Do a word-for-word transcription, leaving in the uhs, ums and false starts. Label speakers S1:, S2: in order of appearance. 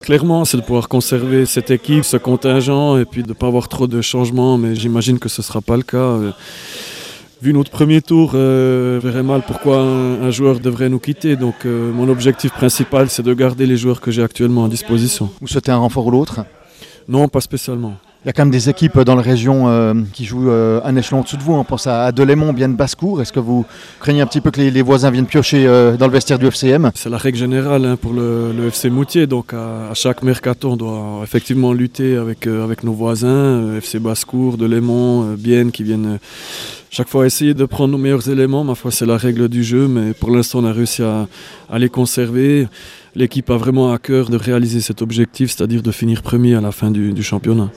S1: Clairement, c'est de pouvoir conserver cette équipe, ce contingent, et puis de ne pas avoir trop de changements, mais j'imagine que ce ne sera pas le cas. Euh, vu notre premier tour, euh, je verrais mal pourquoi un, un joueur devrait nous quitter. Donc euh, mon objectif principal, c'est de garder les joueurs que j'ai actuellement à disposition.
S2: Vous souhaitez un renfort ou l'autre?
S1: Non, pas spécialement.
S2: Il y a quand même des équipes dans la région euh, qui jouent euh, un échelon en-dessous de vous. On pense à Delémont, bien de Basse-Cour. Est-ce que vous craignez un petit peu que les, les voisins viennent piocher euh, dans le vestiaire du F C M?
S1: C'est la règle générale hein, pour le, le F C Moutier. Donc à, à chaque mercato, on doit effectivement lutter avec, euh, avec nos voisins, euh, F C Basse-Cour, Delémont, euh, Bienne, qui viennent euh, chaque fois essayer de prendre nos meilleurs éléments. Ma foi, c'est la règle du jeu, mais pour l'instant, on a réussi à, à les conserver. L'équipe a vraiment à cœur de réaliser cet objectif, c'est-à-dire de finir premier à la fin du, du championnat.